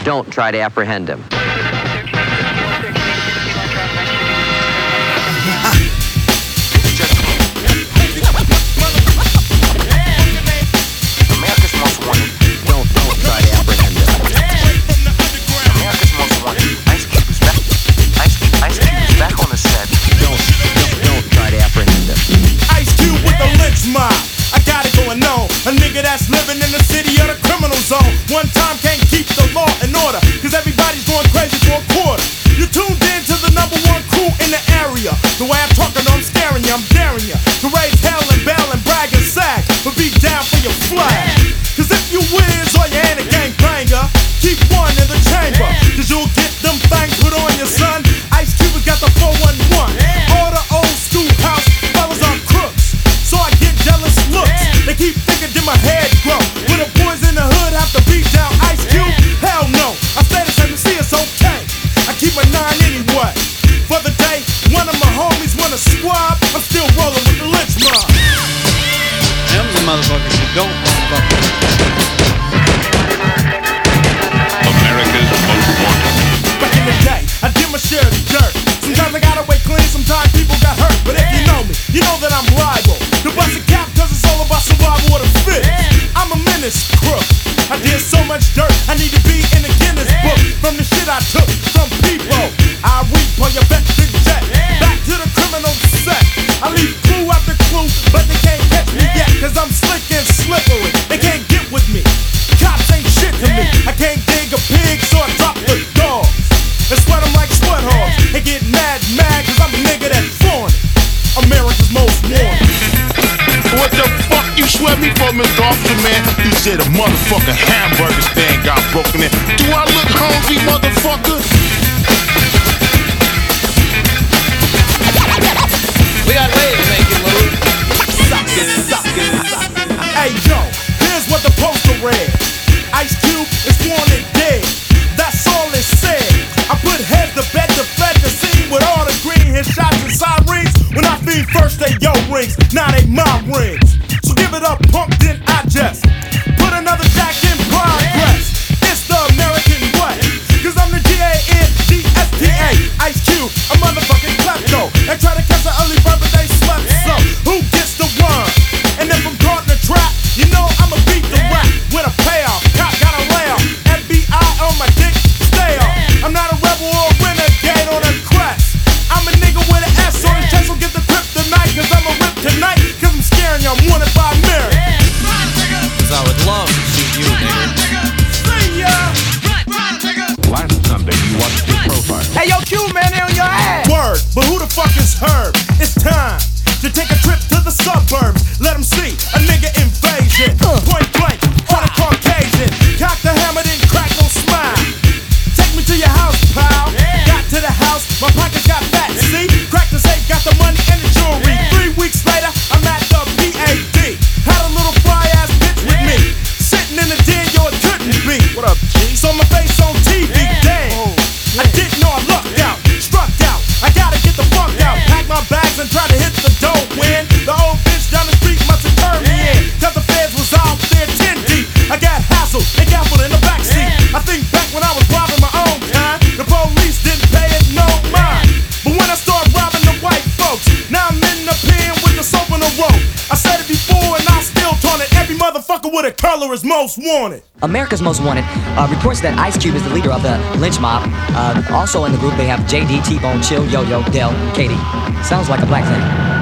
Don't try to apprehend him. America's Most Wanted. Don't try to apprehend him. America's Most Wanted. Ice Cube is back. Ice Cube is back on the set. Don't try to apprehend him. Ice Cube with the lynch mob. I got it going on. A nigga that's living in the city of the criminal zone. One time can't keep the law in order, cause everybody's going crazy for a quarter. You tuned in to the #1 crew in the area. The way I'm talking, I'm scaring you, I'm daring you to raise hell and bail and brag and sag, but be down for your flag. Cause if you whiz or you ain't a gangbanger, keep one in the chamber, cause you'll get them things put on your son. Ice Cube has got the 411. All the old schoolhouse fellas are crooks, so I get jealous looks. They keep thinking that my head grow. When the boys in the hood have to beat down Ice Cube, hell no. I stay the same and see it's okay. I keep my 9 anyway. For the day, one of my homies wanna squab, I'm still rolling with the lynch mob. Them the motherfuckers who don't fuck with. America's Most Wanted. Back in the day, I did my share of the dirt. Sometimes I got away clean, sometimes people got hurt. But if you know me, you know that I'm liable to bust a cap, cause it's all about survival of the fittest. I'm a menace crook. I did so much dirt, I need to be in the Guinness book. From the shit I took from people, I reap on your bet big jet. Back to the criminal set. I leave clue after clue, but they can't catch me yet, cause I'm slick and slippery. They can't get with me. Cops ain't shit to me. I can't dig a pig, so I drop the dogs and sweat them like sweat hogs. They get mad, cause I'm a nigga that's foreign. America's Most Wanted. What the fuck you sweat me for, Mr. Officer, man? You said a motherfucking hamburger stand got broken in. Do I look hungry, motherfucker? We got ways to make it move. Suck it. Hey yo, here's what the poster read. Ice Cube is wanted dead. That's all it said. I put head to bed to fed the scene with all the green hit shots and sirens. When I feed first they yo rings, now they my rings. So give it up, punk, then I just put another jack in progress. It's the American way, cause I'm the G-A-N-G-S-T-A. Ice Cube, a motherfucking klepto. They try to catch an early bird but they slept slow. Who gets the worm? And if I'm caught in a trap, you know I'ma beat the rap with a payoff. Cop got a layoff. FBI on my dick, stay off. I'm not a rebel or a renegade on a crest. I'm a nigga with an S on his chest, so get the grip tonight, cause I'm a rip tonight, cause I'm scaring you, I'm wanted by Mary. Cause I would love to shoot you, nigga. See ya! Last Sunday, you watched his profile. Hey yo, Q man, they on your ass! Word, but who the fuck is Herb? It's time to take a trip to the suburbs. Let 'em see a nigga invasion. Point blank, on a Caucasian. Cock the hammer, then crack, no smile. Take me to your house, pal. Got to the house, my pockets got fat, see? Crack the safe, got the money and the jewelry. 3 weeks later, I'm at the PAD. Had a little fly-ass bitch with me. Sitting in the den, yo, it couldn't be. What up, G? So my face on TV, damn. I didn't know I lucked out, struck out. I gotta get the fuck out. Pack my bags and try to hit the dough. When the old bitch down the street must have turned me in, cause the feds was out there 10 deep. I got hassled and gaffled in the backseat. I think back when I was robbing my own kind, the police didn't pay it no mind. But when I started robbing the white folks, now I'm in the pen with the soap and the rope. I said it before and I still taunt it. Every motherfucker with a color is most wanted. America's Most Wanted reports that Ice Cube is the leader of the lynch mob. Also in the group they have JD, T-Bone, Chill, Yo-Yo, Dell, Katie. Sounds like a black thing.